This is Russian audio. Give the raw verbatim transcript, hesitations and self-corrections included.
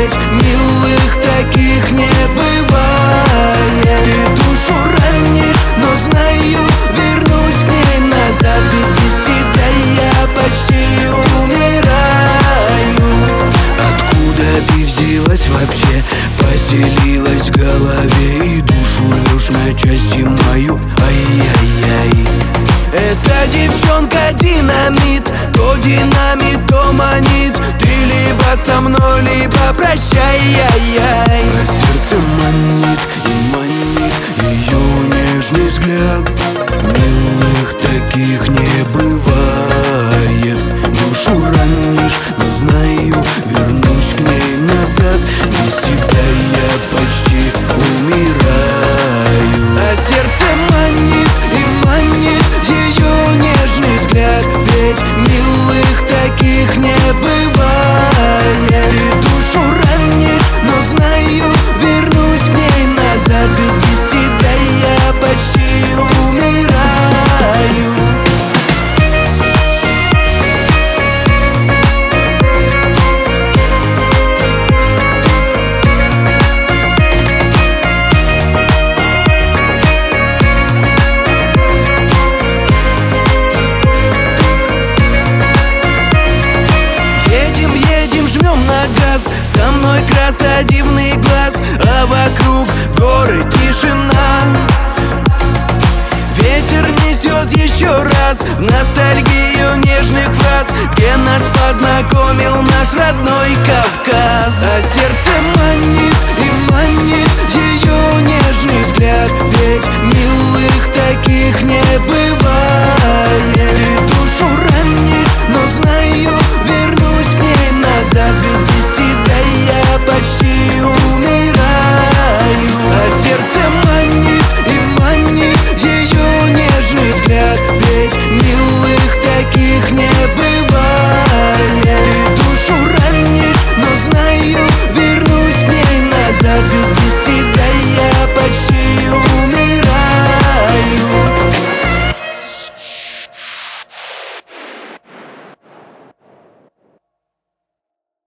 ведь милых таких не бывает. Ты душу ранишь, но знаю, вернусь к ней назад, ведь без тебя я почти умираю. Откуда ты взялась вообще, поселилась в голове и душу рвешь на части мою, ай-яй-яй. Эта девчонка динамит, то динамит, то манит. Ты либо со мной, либо прощай, яй-яй. А сердце манит и манит ее нежный взгляд. Милых таких не бывает. Душу ранишь, но знаю, вернусь к ней назад. Без тебя я почти умираю. А сердце манит и манит ее нежный взгляд, ведь милых таких не бывает. Ты душу ранишь, но знаю, вернусь к ней назад, ведь без тебя я почти умираю. Со мной краса, дивный глаз, а вокруг горы тишина. Ветер несет еще раз ностальгию нежных фраз, где нас познакомил наш родной Кавказ. А сердце манит